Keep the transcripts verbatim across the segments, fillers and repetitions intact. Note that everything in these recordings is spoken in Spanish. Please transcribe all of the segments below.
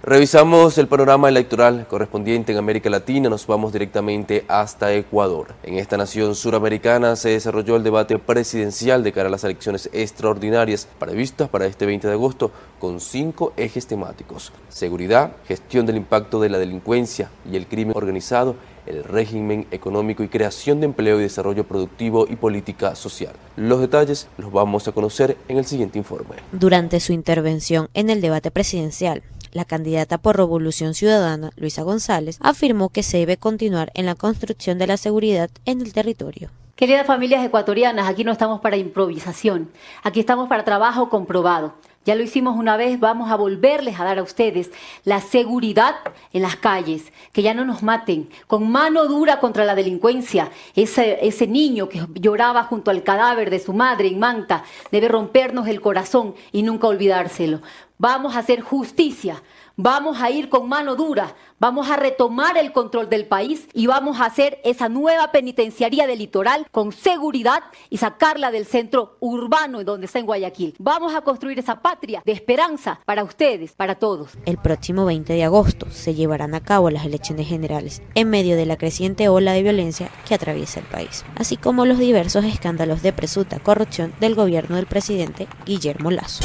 Revisamos el panorama electoral correspondiente en América Latina, nos vamos directamente hasta Ecuador. En esta nación suramericana se desarrolló el debate presidencial de cara a las elecciones extraordinarias previstas para este veinte de agosto con cinco ejes temáticos: seguridad, gestión del impacto de la delincuencia y el crimen organizado, el régimen económico y creación de empleo y desarrollo productivo y política social. Los detalles los vamos a conocer en el siguiente informe. Durante su intervención en el debate presidencial, la candidata por Revolución Ciudadana, Luisa González, afirmó que se debe continuar en la construcción de la seguridad en el territorio. Queridas familias ecuatorianas, aquí no estamos para improvisación, aquí estamos para trabajo comprobado. Ya lo hicimos una vez, vamos a volverles a dar a ustedes la seguridad en las calles, que ya no nos maten, con mano dura contra la delincuencia. Ese, ese niño que lloraba junto al cadáver de su madre en Manta debe rompernos el corazón y nunca olvidárselo. Vamos a hacer justicia, vamos a ir con mano dura, vamos a retomar el control del país y vamos a hacer esa nueva penitenciaría del litoral con seguridad y sacarla del centro urbano donde está en Guayaquil. Vamos a construir esa patria de esperanza para ustedes, para todos. El próximo veinte de agosto se llevarán a cabo las elecciones generales en medio de la creciente ola de violencia que atraviesa el país, así como los diversos escándalos de presunta corrupción del gobierno del presidente Guillermo Lasso.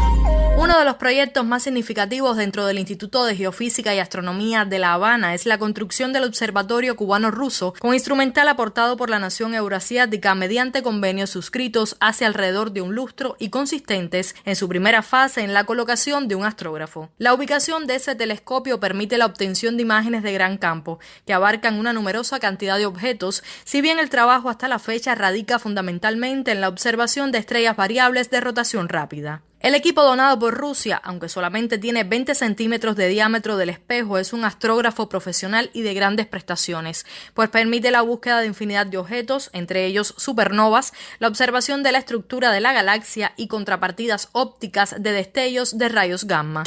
Uno de los proyectos más significativos dentro del Instituto de Geofísica y Astronomía de La Habana es la construcción del Observatorio Cubano-Ruso, con instrumental aportado por la nación euroasiática mediante convenios suscritos hace alrededor de un lustro y consistentes en su primera fase en la colocación de un astrógrafo. La ubicación de ese telescopio permite la obtención de imágenes de gran campo, que abarcan una numerosa cantidad de objetos, si bien el trabajo hasta la fecha radica fundamentalmente en la observación de estrellas variables de rotación rápida. El equipo donado por Rusia, aunque solamente tiene veinte centímetros de diámetro del espejo, es un astrógrafo profesional y de grandes prestaciones, pues permite la búsqueda de infinidad de objetos, entre ellos supernovas, la observación de la estructura de la galaxia y contrapartidas ópticas de destellos de rayos gamma.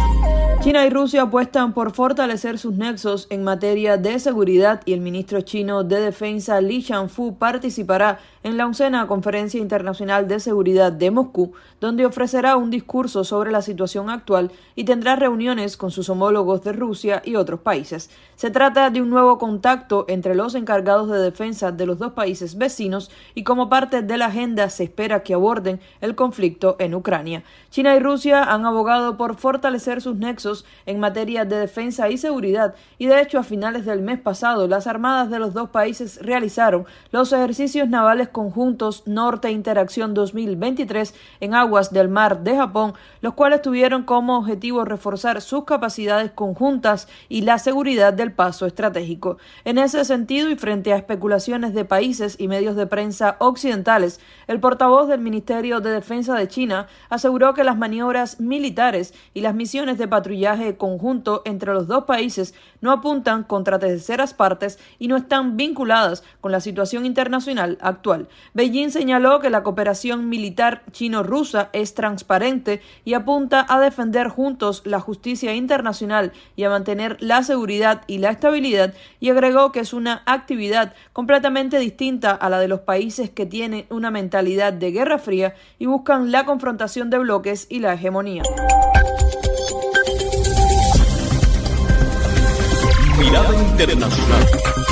China y Rusia apuestan por fortalecer sus nexos en materia de seguridad y el ministro chino de Defensa Li Shangfu participará en la oncena Conferencia Internacional de Seguridad de Moscú, donde ofrecerá un discurso sobre la situación actual y tendrá reuniones con sus homólogos de Rusia y otros países. Se trata de un nuevo contacto entre los encargados de defensa de los dos países vecinos y como parte de la agenda se espera que aborden el conflicto en Ucrania. China y Rusia han abogado por fortalecer sus nexos en materia de defensa y seguridad y de hecho a finales del mes pasado las armadas de los dos países realizaron los ejercicios navales conjuntos Norte Interacción dos mil veintitrés en aguas del mar de Japón, los cuales tuvieron como objetivo reforzar sus capacidades conjuntas y la seguridad del paso estratégico. En ese sentido y frente a especulaciones de países y medios de prensa occidentales, el portavoz del Ministerio de Defensa de China aseguró que las maniobras militares y las misiones de patrullaje conjunto entre los dos países no apuntan contra terceras partes y no están vinculadas con la situación internacional actual. Beijing señaló que la cooperación militar chino-rusa es transparente y apunta a defender juntos la justicia internacional y a mantener la seguridad y la estabilidad, y agregó que es una actividad completamente distinta a la de los países que tienen una mentalidad de guerra fría y buscan la confrontación de bloques y la hegemonía. Mirada Internacional.